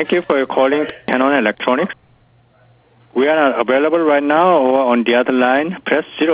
Thank you for calling Canon Electronics. We are not available right now or on the other line. Press 0